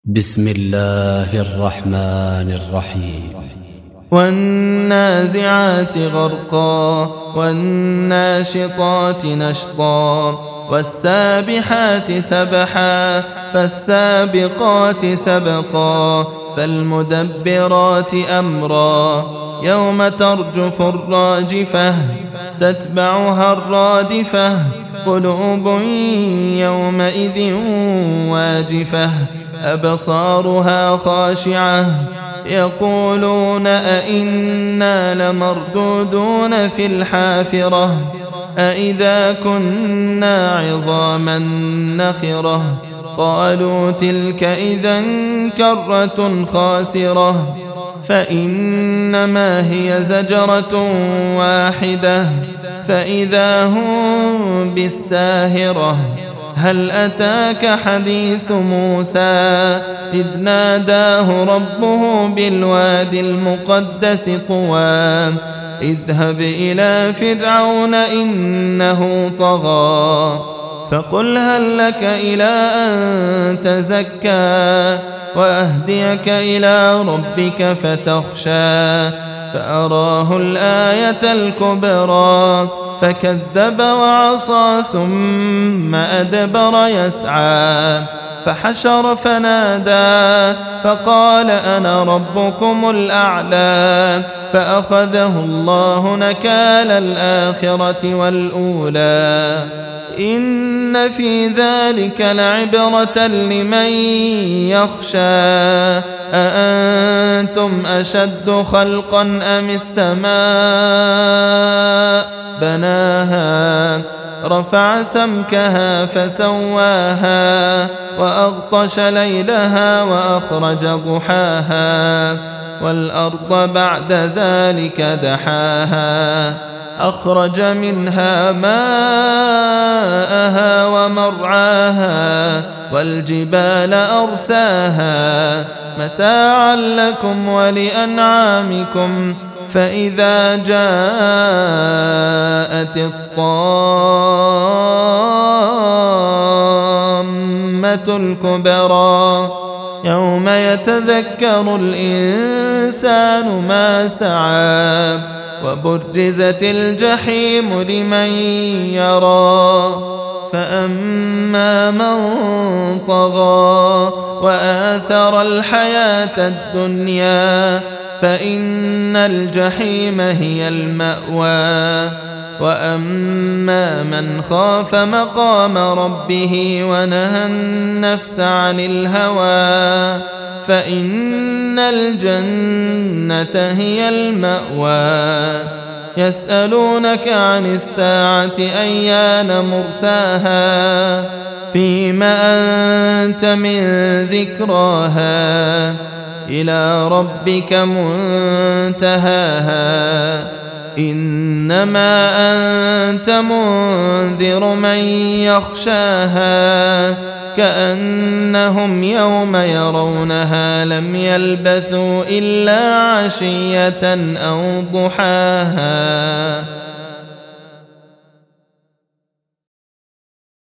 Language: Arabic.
بسم الله الرحمن الرحيم. والنازعات غرقا والناشطات نشطا والسابحات سبحا فالسابقات سبقا فالمدبرات أمرا يوم ترجف الراجفة تتبعها الرادفة قلوب يومئذ واجفة أبصارها خاشعة يقولون أئنا لمردودون في الحافرة أئذا كنا عظاما نخرة قالوا تلك إذا كرة خاسرة فإنما هي زجرة واحدة فإذا هم بالساهرة هل أتاك حديث موسى إذ ناداه ربه بالوادي المقدس طوى اذهب إلى فرعون إنه طغى فقل هل لك إلى أن تزكى وأهديك إلى ربك فتخشى فأراه الآية الكبرى فكذب وعصى ثم أدبر يسعى فحشر فنادى فقال أنا ربكم الأعلى فأخذه الله نكال الآخرة والأولى إن في ذلك لعبرة لمن يخشى أأنتم أشد خلقا أم السماء بناها رفع سمكها فسواها وأغطش ليلها وأخرج ضحاها والأرض بعد ذلك دحاها أخرج منها ماءها ومرعاها والجبال أرساها متاعا لكم ولأنعامكم فإذا جاءت الطامة الكبرى يوم يتذكر الإنسان ما سعى وبرزت الجحيم لمن يرى فأما من طغى وآثر الحياة الدنيا فإن الجحيم هي المأوى وأما من خاف مقام ربه ونهى النفس عن الهوى فإن الجنة هي المأوى يسألونك عن الساعة أيان مرساها فيم أنت من ذكراها إلى ربك منتهاها إنما أنت منذر من يخشاها كأنهم يوم يرونها لم يلبثوا إلا عشية أو ضحاها.